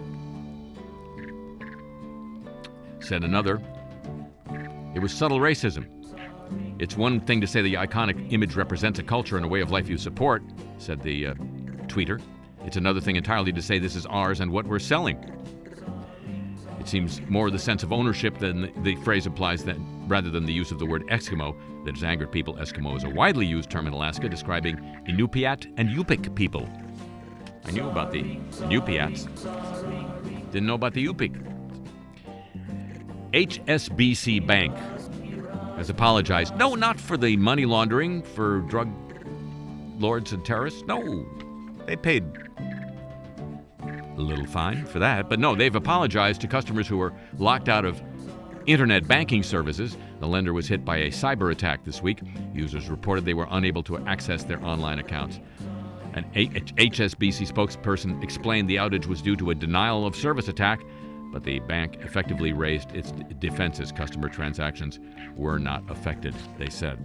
[SPEAKER 3] Said another, it was subtle racism. It's one thing to say the iconic image represents a culture and a way of life you support, said the uh, tweeter. It's another thing entirely to say this is ours and what we're selling. It seems more the sense of ownership than the, the phrase implies that, rather than the use of the word Eskimo, that has angered people. Eskimo is a widely used term in Alaska describing Inupiat and Yupik people. I knew about the Upiats. Didn't know about the U P. H S B C Bank has apologized. No, not for the money laundering for drug lords and terrorists. No, they paid a little fine for that. But no, they've apologized to customers who were locked out of internet banking services. The lender was hit by a cyber attack this week. Users reported they were unable to access their online accounts. An H S B C spokesperson explained the outage was due to a denial of service attack, but the bank effectively raised its defenses. Customer transactions were not affected, they said.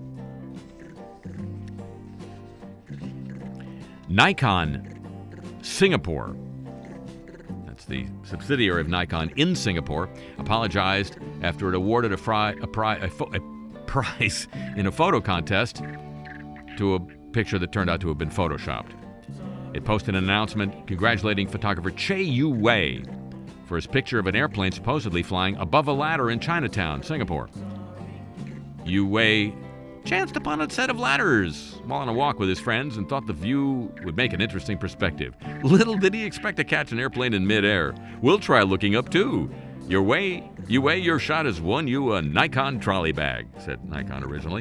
[SPEAKER 3] Nikon Singapore, that's the subsidiary of Nikon in Singapore, apologized after it awarded a, fri- a, pri- a, fo- a prize in a photo contest to a picture that turned out to have been photoshopped. It posted an announcement congratulating photographer Che Yu Wei for his picture of an airplane supposedly flying above a ladder in Chinatown, Singapore. Yu Wei chanced upon a set of ladders while on a walk with his friends and thought the view would make an interesting perspective. Little did he expect to catch an airplane in midair. We'll try looking up too. Your way, Yu Wei, your shot has won you a Nikon trolley bag, said Nikon originally.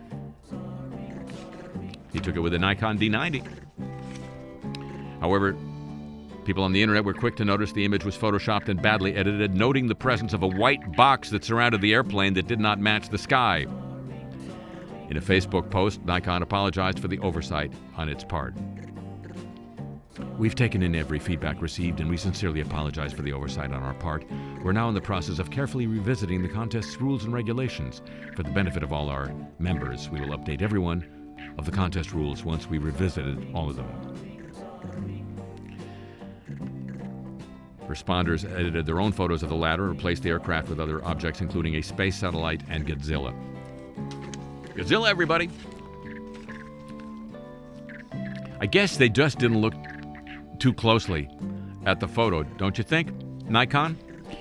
[SPEAKER 3] He took it with a Nikon D ninety. However, people on the internet were quick to notice the image was photoshopped and badly edited, noting the presence of a white box that surrounded the airplane that did not match the sky. In a Facebook post, Nikon apologized for the oversight on its part. We've taken in every feedback received, and we sincerely apologize for the oversight on our part. We're now in the process of carefully revisiting the contest's rules and regulations. For the benefit of all our members, we will update everyone of the contest rules once we revisited all of them. Responders edited their own photos of the ladder and replaced the aircraft with other objects, including a space satellite and Godzilla. Godzilla, everybody! I guess they just didn't look too closely at the photo, don't you think, Nikon?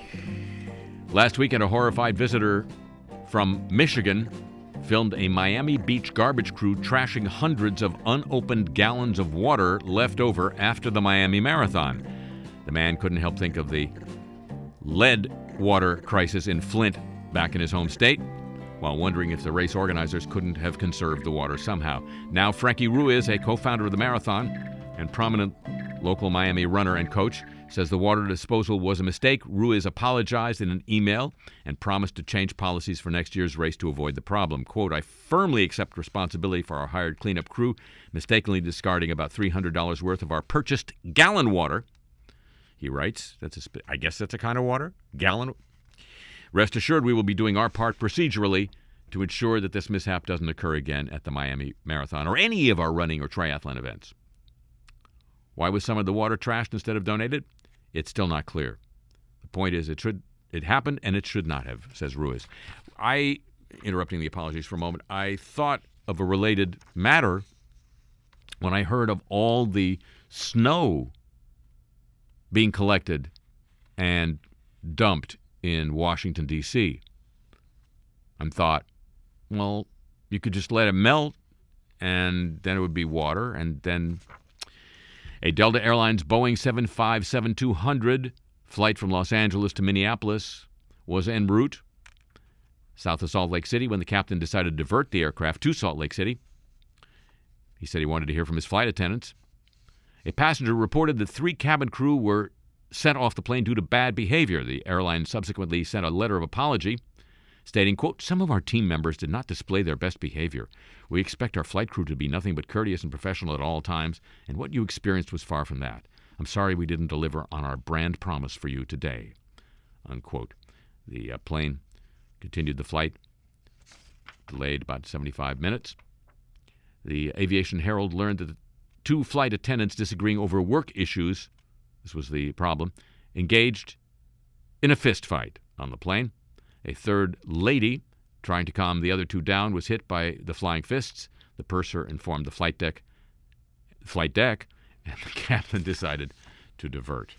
[SPEAKER 3] Last weekend, a horrified visitor from Michigan filmed a Miami Beach garbage crew trashing hundreds of unopened gallons of water left over after the Miami Marathon. The man couldn't help think of the lead water crisis in Flint back in his home state, while wondering if the race organizers couldn't have conserved the water somehow. Now, Frankie Ruiz, a co-founder of the marathon and prominent local Miami runner and coach, says the water disposal was a mistake. Ruiz apologized in an email and promised to change policies for next year's race to avoid the problem. Quote, I firmly accept responsibility for our hired cleanup crew mistakenly discarding about three hundred dollars worth of our purchased gallon water. He writes, that's a, I guess that's a kind of water, gallon. Rest assured, we will be doing our part procedurally to ensure that this mishap doesn't occur again at the Miami Marathon or any of our running or triathlon events. Why was some of the water trashed instead of donated? It's still not clear. The point is, it should, it happened and it should not have, says Ruiz. I, interrupting the apologies for a moment, I thought of a related matter when I heard of all the snow being collected and dumped in Washington, D C I thought, well, you could just let it melt and then it would be water. And then a Delta Airlines Boeing seven five seven two hundred flight from Los Angeles to Minneapolis was en route south of Salt Lake City when the captain decided to divert the aircraft to Salt Lake City. He said he wanted to hear from his flight attendants. A passenger reported that three cabin crew were sent off the plane due to bad behavior. The airline subsequently sent a letter of apology stating, quote, some of our team members did not display their best behavior. We expect our flight crew to be nothing but courteous and professional at all times, and what you experienced was far from that. I'm sorry we didn't deliver on our brand promise for you today, unquote. The uh, plane continued the flight, delayed about seventy-five minutes. The Aviation Herald learned that the two flight attendants disagreeing over work issues, this was the problem, engaged in a fist fight on the plane. A third lady, trying to calm the other two down, was hit by the flying fists. The purser informed the flight deck, flight deck, and the captain decided to divert.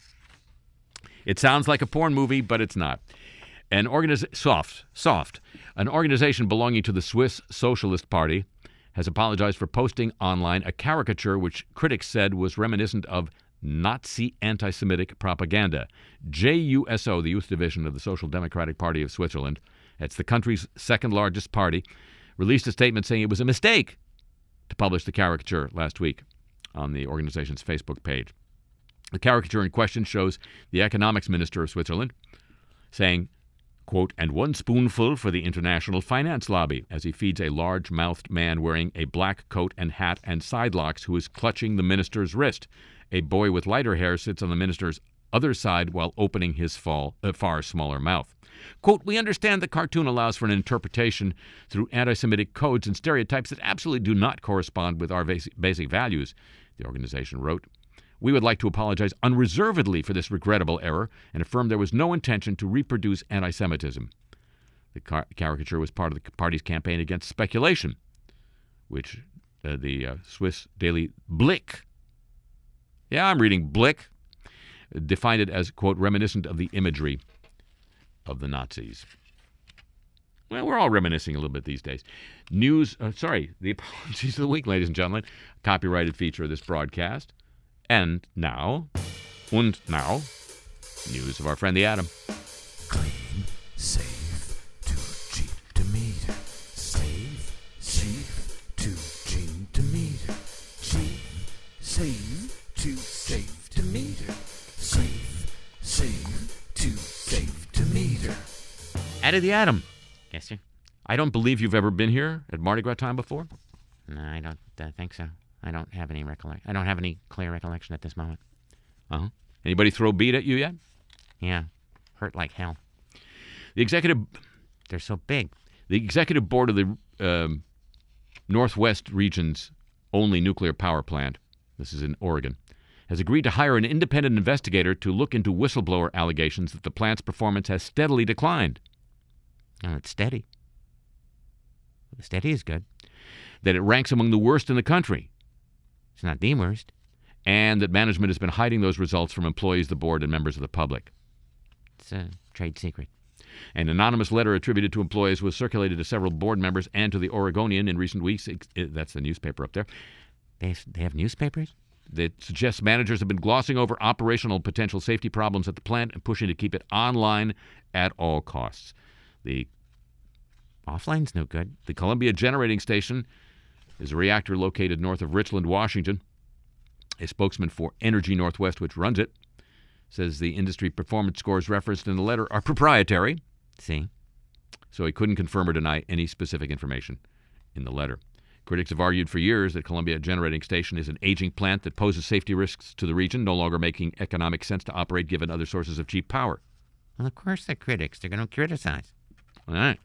[SPEAKER 3] It sounds like a porn movie, but it's not. An organiz- soft, soft. An organization belonging to the Swiss Socialist Party has apologized for posting online a caricature which critics said was reminiscent of Nazi anti-Semitic propaganda. J U S O, the youth division of the Social Democratic Party of Switzerland, that's the country's second largest party, released a statement saying it was a mistake to publish the caricature last week on the organization's Facebook page. The caricature in question shows the economics minister of Switzerland saying, quote, "and one spoonful for the international finance lobby," as he feeds a large-mouthed man wearing a black coat and hat and sidelocks who is clutching the minister's wrist. A boy with lighter hair sits on the minister's other side while opening his fall, uh, far smaller mouth. Quote, "We understand the cartoon allows for an interpretation through anti-Semitic codes and stereotypes that absolutely do not correspond with our basic values," the organization wrote. "We would like to apologize unreservedly for this regrettable error and affirm there was no intention to reproduce anti-Semitism." The car- caricature was part of the party's campaign against speculation, which uh, the uh, Swiss daily Blick, yeah, I'm reading Blick, defined it as, quote, "reminiscent of the imagery of the Nazis." Well, we're all reminiscing a little bit these days. News, uh, sorry, the apologies of the week, ladies and gentlemen, copyrighted feature of this broadcast. And now, and now, news of our friend the Atom.
[SPEAKER 1] Clean, safe, too cheap to meter. Save, safe, too cheap to meter. Cheap, save, too safe to meter. Save, save, too safe to meter.
[SPEAKER 3] Out of the Atom.
[SPEAKER 10] Yes, sir.
[SPEAKER 3] I don't believe you've ever been here at Mardi Gras time before.
[SPEAKER 10] No, I don't uh, think so. I don't have any recollection. I don't have any clear recollection at this moment.
[SPEAKER 3] Uh-huh. Anybody throw bead at you yet?
[SPEAKER 10] Yeah. Hurt like hell.
[SPEAKER 3] The executive...
[SPEAKER 10] They're so big.
[SPEAKER 3] The executive board of the um, Northwest region's only nuclear power plant, this is in Oregon, has agreed to hire an independent investigator to look into whistleblower allegations that the plant's performance has steadily declined.
[SPEAKER 10] Oh, it's steady. Steady is good.
[SPEAKER 3] That it ranks among the worst in the country.
[SPEAKER 10] It's not the worst.
[SPEAKER 3] And that management has been hiding those results from employees, the board, and members of the public.
[SPEAKER 10] It's a trade secret.
[SPEAKER 3] An anonymous letter attributed to employees was circulated to several board members and to the Oregonian in recent weeks. That's the newspaper up there.
[SPEAKER 10] They have, they have newspapers?
[SPEAKER 3] That suggests managers have been glossing over operational potential safety problems at the plant and pushing to keep it online at all costs. The
[SPEAKER 10] offline's no good.
[SPEAKER 3] The Columbia Generating Station is a reactor located north of Richland, Washington. A spokesman for Energy Northwest, which runs it, says the industry performance scores referenced in the letter are proprietary.
[SPEAKER 10] See?
[SPEAKER 3] So he couldn't confirm or deny any specific information in the letter. Critics have argued for years that Columbia Generating Station is an aging plant that poses safety risks to the region, no longer making economic sense to operate given other sources of cheap power.
[SPEAKER 10] Well, of course they're critics. They're going to criticize.
[SPEAKER 3] All right.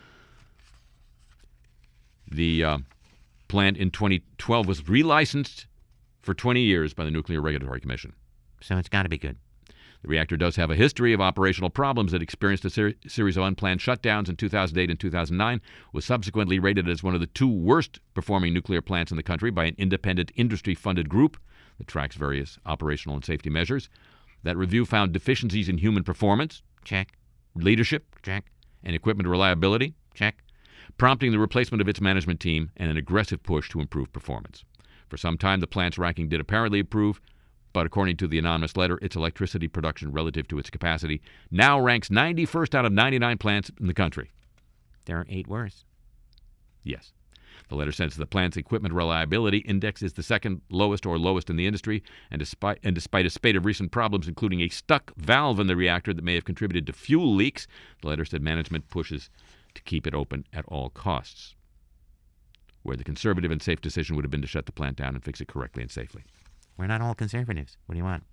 [SPEAKER 3] The uh, plant in twenty twelve was relicensed for twenty years by the Nuclear Regulatory Commission.
[SPEAKER 10] So it's got to be good.
[SPEAKER 3] The reactor does have a history of operational problems. It experienced a ser- series of unplanned shutdowns in two thousand eight and two thousand nine, was subsequently rated as one of the two worst performing nuclear plants in the country by an independent industry-funded group that tracks various operational and safety measures. That review found deficiencies in human performance,
[SPEAKER 10] check,
[SPEAKER 3] leadership,
[SPEAKER 10] check,
[SPEAKER 3] and equipment reliability,
[SPEAKER 10] check,
[SPEAKER 3] prompting the replacement of its management team and an aggressive push to improve performance. For some time, the plant's ranking did apparently improve, but according to the anonymous letter, its electricity production relative to its capacity now ranks ninety-first out of ninety-nine plants in the country.
[SPEAKER 10] There are eight worse.
[SPEAKER 3] Yes. The letter says the plant's equipment reliability index is the second lowest or lowest in the industry, and despite, and despite a spate of recent problems, including a stuck valve in the reactor that may have contributed to fuel leaks, the letter said management pushes to keep it open at all costs, where the conservative and safe decision would have been to shut the plant down and fix it correctly and safely.
[SPEAKER 10] We're not all conservatives. What do you want?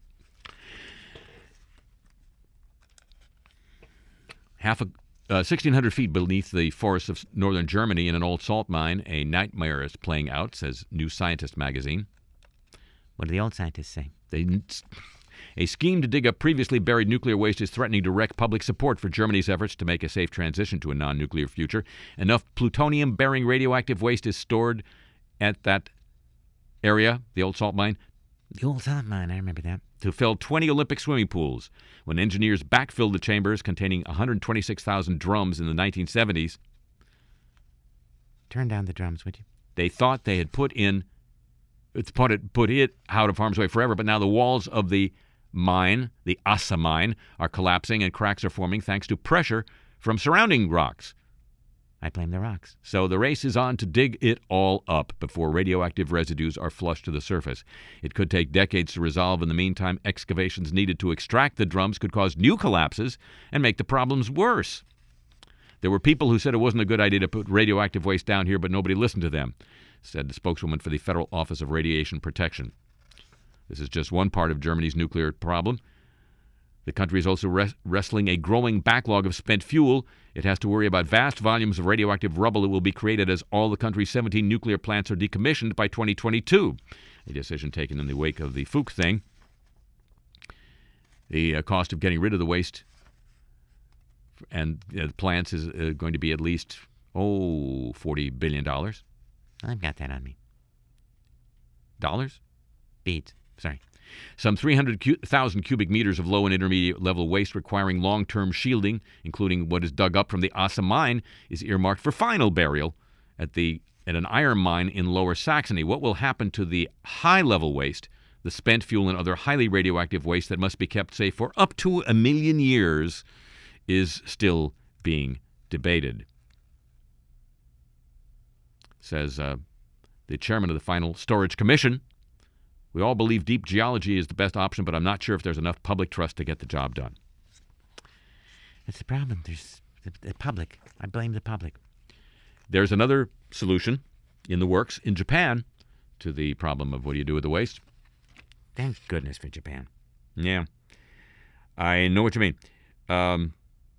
[SPEAKER 3] Half a, uh, sixteen hundred feet beneath the forests of northern Germany in an old salt mine, a nightmare is playing out, says New Scientist magazine.
[SPEAKER 10] What do the old scientists say?
[SPEAKER 3] They, a scheme to dig up previously buried nuclear waste is threatening to wreck public support for Germany's efforts to make a safe transition to a non-nuclear future. Enough plutonium-bearing radioactive waste is stored at that area, the old salt mine,
[SPEAKER 10] The old salt mine, I remember that.
[SPEAKER 3] to fill twenty Olympic swimming pools. When engineers backfilled the chambers containing one hundred twenty-six thousand drums in the nineteen seventies.
[SPEAKER 10] Turn down the drums, would you?
[SPEAKER 3] They thought they had put in, put it, put it out of harm's way forever, but now the walls of the mine, the Assa mine, are collapsing and cracks are forming thanks to pressure from surrounding rocks.
[SPEAKER 10] I blame the rocks.
[SPEAKER 3] So the race is on to dig it all up before radioactive residues are flushed to the surface. It could take decades to resolve. In the meantime, excavations needed to extract the drums could cause new collapses and make the problems worse. There were people who said it wasn't a good idea to put radioactive waste down here, but nobody listened to them, said the spokeswoman for the Federal Office of Radiation Protection. This is just one part of Germany's nuclear problem. The country is also res- wrestling a growing backlog of spent fuel. It has to worry about vast volumes of radioactive rubble that will be created as all the country's seventeen nuclear plants are decommissioned by twenty twenty-two, a decision taken in the wake of the Fuchs thing. The uh, cost of getting rid of the waste and uh, the plants is uh, going to be at least, oh, forty billion dollars.
[SPEAKER 10] I've got that on me.
[SPEAKER 3] Dollars?
[SPEAKER 10] Beads. Sorry.
[SPEAKER 3] Some three hundred thousand cubic meters of low and intermediate level waste requiring long-term shielding, including what is dug up from the Assa mine, is earmarked for final burial at the at an iron mine in Lower Saxony. What will happen to the high-level waste, the spent fuel and other highly radioactive waste that must be kept safe for up to a million years, is still being debated, says uh, the chairman of the Final Storage Commission. We all believe deep geology is the best option, but I'm not sure if there's enough public trust to get the job done.
[SPEAKER 10] That's the problem. There's the, the public. I blame the public.
[SPEAKER 3] There's another solution in the works in Japan to the problem of what do you do with the waste.
[SPEAKER 10] Thank goodness for Japan.
[SPEAKER 3] Yeah. I know what you mean. Um,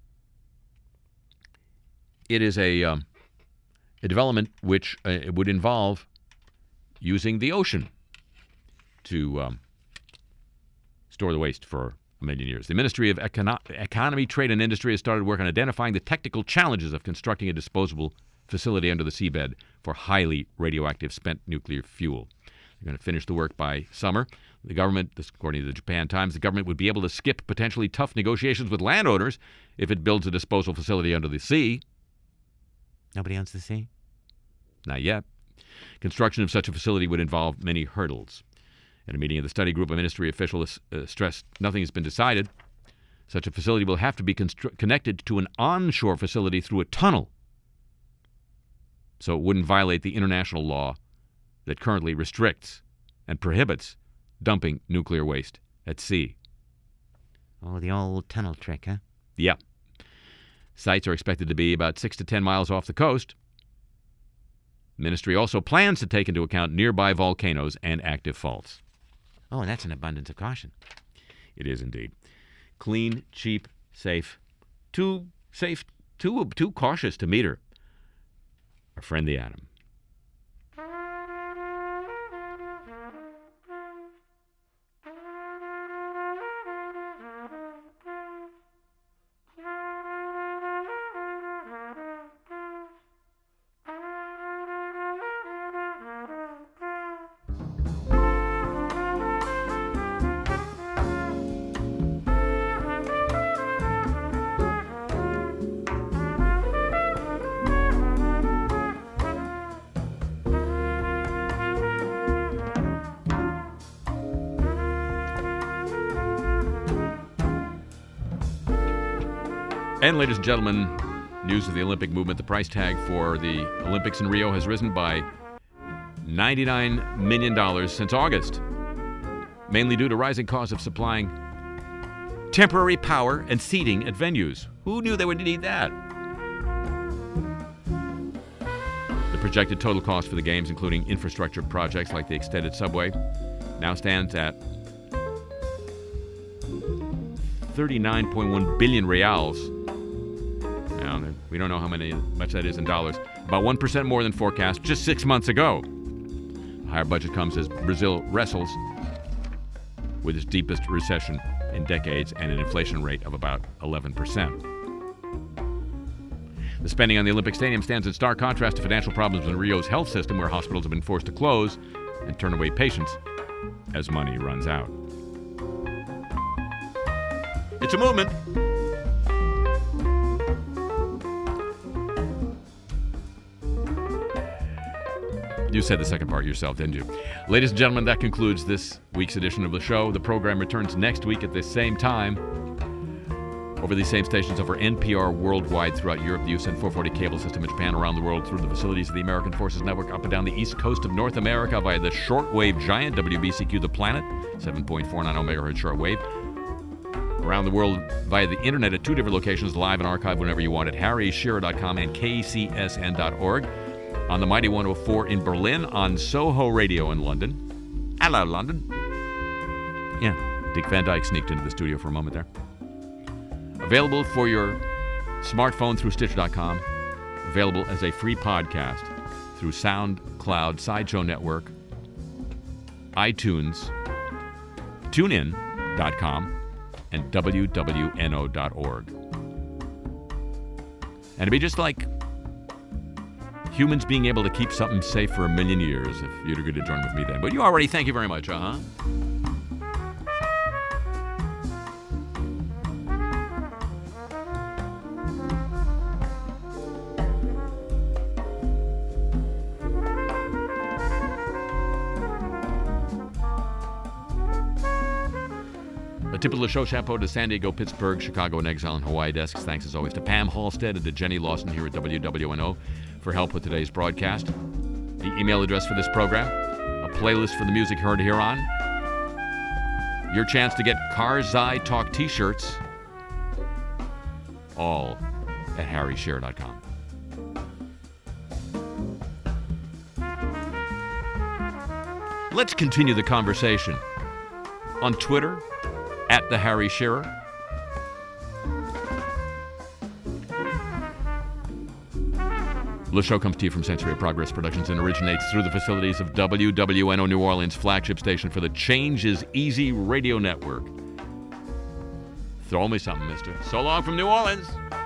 [SPEAKER 3] it is a, um, a development which uh, would involve using the ocean to um, store the waste for a million years. The Ministry of Econo- Economy, Trade and Industry has started work on identifying the technical challenges of constructing a disposable facility under the seabed for highly radioactive spent nuclear fuel. They're going to finish the work by summer. The government, this according to the Japan Times, the government would be able to skip potentially tough negotiations with landowners if it builds a disposal facility under the sea.
[SPEAKER 10] Nobody owns the sea?
[SPEAKER 3] Not yet. Construction of such a facility would involve many hurdles. At a meeting of the study group, a ministry official uh, stressed nothing has been decided. Such a facility will have to be constru- connected to an onshore facility through a tunnel, so it wouldn't violate the international law that currently restricts and prohibits dumping nuclear waste at sea.
[SPEAKER 10] Oh, the old tunnel trick, huh?
[SPEAKER 3] Yep. Sites are expected to be about six to ten miles off the coast. The ministry also plans to take into account nearby volcanoes and active faults.
[SPEAKER 10] Oh, that's an abundance of caution.
[SPEAKER 3] It is indeed. Clean, cheap, safe. Too safe, too, too cautious to meter. Our friend the atom. And ladies and gentlemen, news of the Olympic movement. The price tag for the Olympics in Rio has risen by ninety-nine million dollars since August, mainly due to rising costs of supplying temporary power and seating at venues. Who knew they would need that? The projected total cost for the Games, including infrastructure projects like the extended subway, now stands at thirty-nine point one billion reals. Now, we don't know how many, much that is in dollars. About one percent more than forecast just six months ago. The higher budget comes as Brazil wrestles with its deepest recession in decades and an inflation rate of about eleven percent. The spending on the Olympic Stadium stands in stark contrast to financial problems in Rio's health system, where hospitals have been forced to close and turn away patients as money runs out. It's a movement. You said the second part yourself, didn't you? Ladies and gentlemen, that concludes this week's edition of the show. The program returns next week at the same time over these same stations over N P R worldwide throughout Europe, the U S N four forty cable system in Japan, around the world through the facilities of the American Forces Network, up and down the east coast of North America via the shortwave giant W B C Q The Planet, seven point four nine megahertz shortwave. Around the world via the internet at two different locations, live and archived whenever you want at harry shearer dot com and k c s n dot org. On the Mighty one oh four in Berlin, on Soho Radio in London. Hello, London. Yeah, Dick Van Dyke sneaked into the studio for a moment there. Available for your smartphone through Stitch dot com. Available as a free podcast through SoundCloud, Sideshow Network, iTunes, TuneIn dot com, and w w n o dot org. And it'd be just like humans being able to keep something safe for a million years if you'd agree to join with me then. But you already, thank you very much, uh-huh. A tip of the show chapeau to San Diego, Pittsburgh, Chicago, and Exile and Hawaii desks. Thanks as always to Pam Halstead and to Jenny Lawson here at W W N O for help with today's broadcast. The email address for this program, a playlist for the music heard here on, your chance to get Karzai Talk t-shirts, all at harry shearer dot com. Let's continue the conversation on Twitter, at the Harry Shearer. The show comes to you from Century of Progress Productions and originates through the facilities of W W N O New Orleans, flagship station for the Change is Easy radio network. Throw me something, mister. So long from New Orleans.